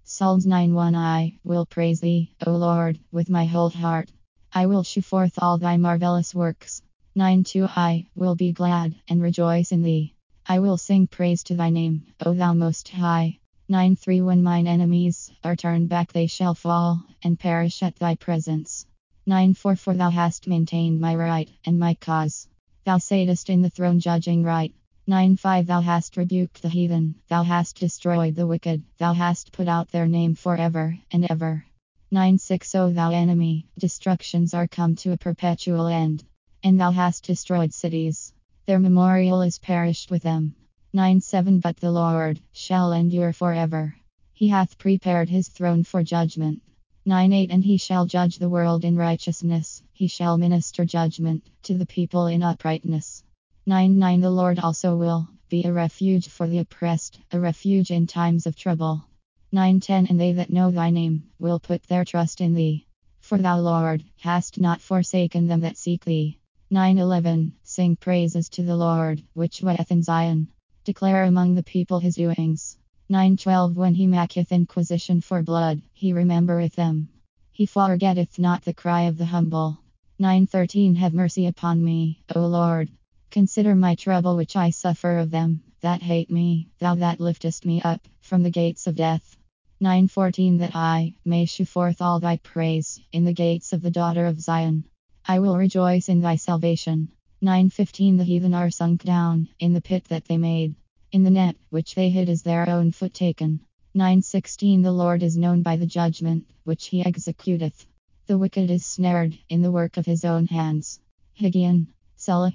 Psalms 9:1. I will praise thee, O Lord, with my whole heart. I will shew forth all thy marvelous works. 9:2. I will be glad and rejoice in thee. I will sing praise to thy name, O thou most high. 9:3. When mine enemies are turned back, they shall fall and perish at thy presence. 9:4. For thou hast maintained my right and my cause. Thou satest in the throne judging right. 9:5. Thou hast rebuked the heathen, thou hast destroyed the wicked, thou hast put out their name forever and ever. 9:6. O thou enemy, destructions are come to a perpetual end, and thou hast destroyed cities. Their memorial is perished with them. 9:7. But the Lord shall endure forever. He hath prepared his throne for judgment. 9:8. And he shall judge the world in righteousness, he shall minister judgment to the people in uprightness. 9:9. The Lord also will be a refuge for the oppressed, a refuge in times of trouble. 9:10. And they that know thy name will put their trust in thee. For thou, Lord, hast not forsaken them that seek thee. 9:11. Sing praises to the Lord, which dwelleth in Zion. Declare among the people his doings. 9:12. When he maketh inquisition for blood, he remembereth them. He forgetteth not the cry of the humble. 9:13. Have mercy upon me, O Lord. Consider my trouble which I suffer of them that hate me, thou that liftest me up from the gates of death. 9:14. That I may shew forth all thy praise in the gates of the daughter of Zion. I will rejoice in thy salvation. 9:15. The heathen are sunk down in the pit that they made. In the net which they hid is their own foot taken. 9:16. The Lord is known by the judgment which he executeth. The wicked is snared in the work of his own hands. Haggai. Selah.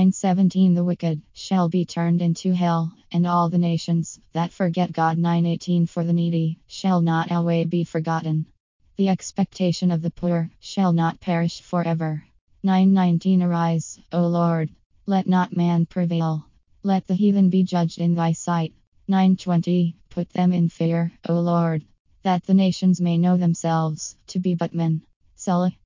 9:17. The wicked shall be turned into hell, and all the nations that forget God. 9:18. For the needy shall not always be forgotten. The expectation of the poor shall not perish forever. 9:19. Arise, O Lord. Let not man prevail. Let the heathen be judged in thy sight. 9:20. Put them in fear, O Lord, that the nations may know themselves to be but men. Selah.